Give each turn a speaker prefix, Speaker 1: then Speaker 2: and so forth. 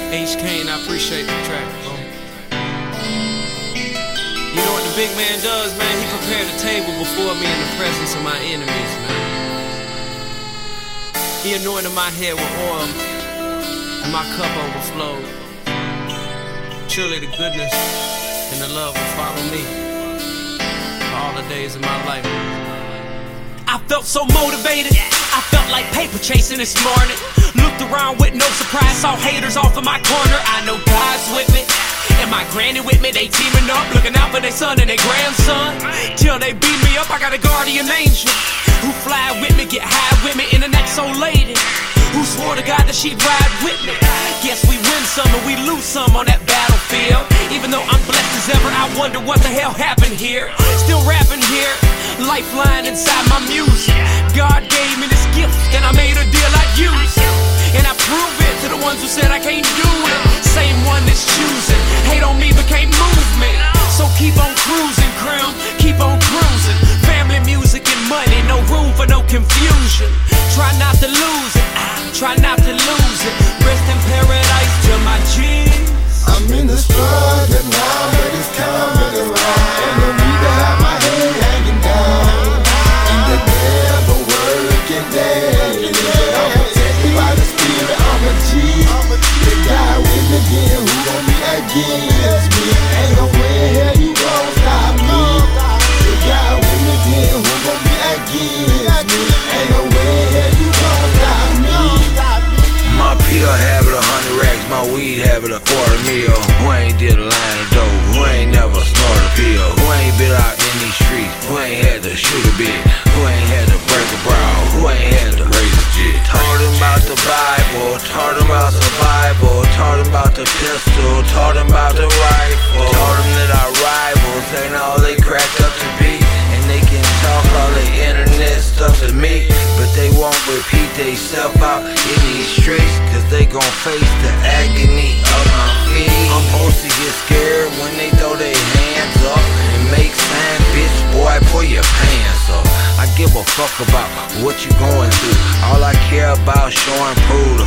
Speaker 1: H. Kane, I appreciate the track, bro. You know what the big man does, man? He prepared a table before me in the presence of my enemies, man. He anointed my head with oil, and my cup overflowed. Surely the goodness and the love will follow me all the days of my life.
Speaker 2: I felt so motivated, I felt like paper chasing this morning. Looked around with no surprise, saw haters off in my corner. I know God's with me, and my granny with me. They teaming up, looking out for their son and their grandson. Till they beat me up, I got a guardian angel who fly with me, get high with me, in the next old lady who swore to God that she'd ride with me. Guess we win some and we lose some on that battlefield. Even though I'm blessed as ever, I wonder what the hell happened here. Still rapping here, lifeline inside my music. God gave me this gift and I made a deal I'd use. And I prove it to the ones who said I can't do it. Same one that's choosing, hate on me but can't move me. So keep on cruising, Crim, keep on cruising. Family, music, and money, no room for no confusion. Try not to lose it, try not to lose it. Rest in paradise to my G's.
Speaker 3: I'm in the struggle now, but it's coming around. And no need to have my head hanging down. In the devil working day, I'm protected by the spirit, I'm a G. The guy with me again, who gon' be against me? Ain't no way in hell you gon' stop me. The guy with me again, who gon' be against me? Ain't no way in hell you gon' stop me.
Speaker 4: My pill habit 100 racks, my weed habit a $250,000. Who ain't did a line of dope? Who ain't never snorted a pill? Who ain't been out in these streets? Who ain't had to shoot a bit? Who ain't had to break a brow? Who ain't had to raise a jit? Taught him about the Bible, taught him about survival, taught him about the pistol, taught him about the rifle, taught him that our rivals ain't all they cracked up to be. And they can talk all the internet stuff to me, but they won't repeat they self out in these streets, cause they gon' face the agony of my feet. I'm supposed to get scared when they throw their hands up and make sign, bitch, boy, pull your pants up. I give a fuck about what you going through. All I care about showing proof